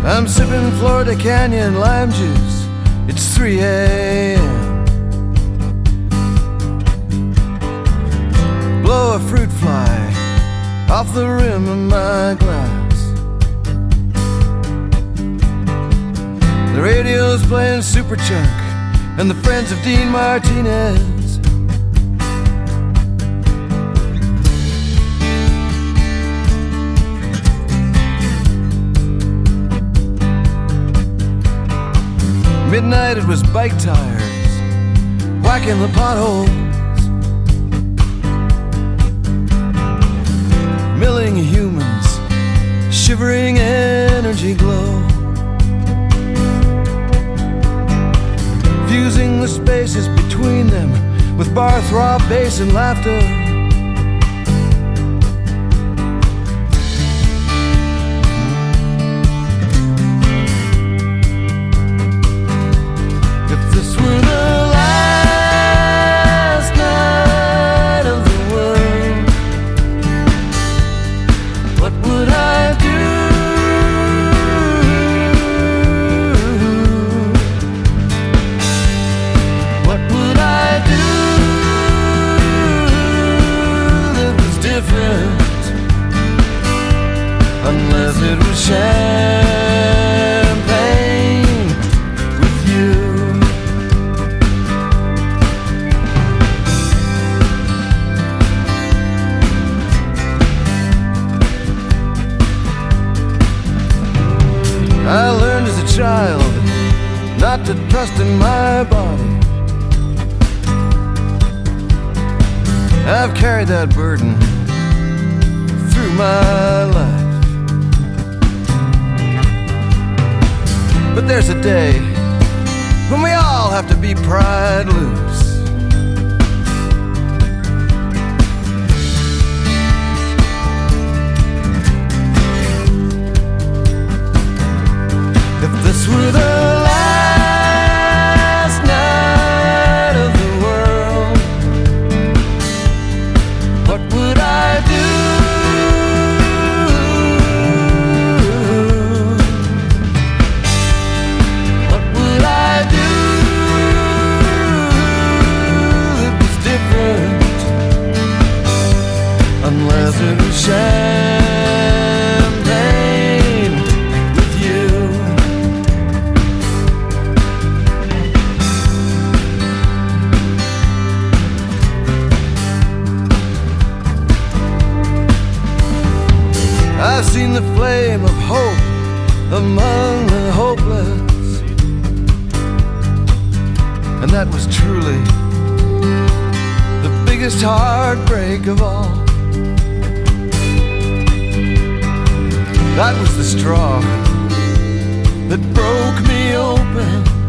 I'm sipping Florida Canyon lime juice. It's 3 a.m. Blow a fruit fly off the rim of my glass. The radio's playing Superchunk and the Friends of Dean Martinez. Midnight, it was bike tires whacking the potholes, milling humans, shivering energy glow, fusing the spaces between them with bar throb bass and laughter. Unless it was champagne with you. I learned as a child not to trust in my body. I've carried that burden through my life. But there's a day when we all have to be pried loose. If this were the last night of the world, what would I do? Unless it was champagne with you. I've seen the flame of hope among the hopeless, and that was truly the biggest heartbreak of all. That was the straw that broke me open.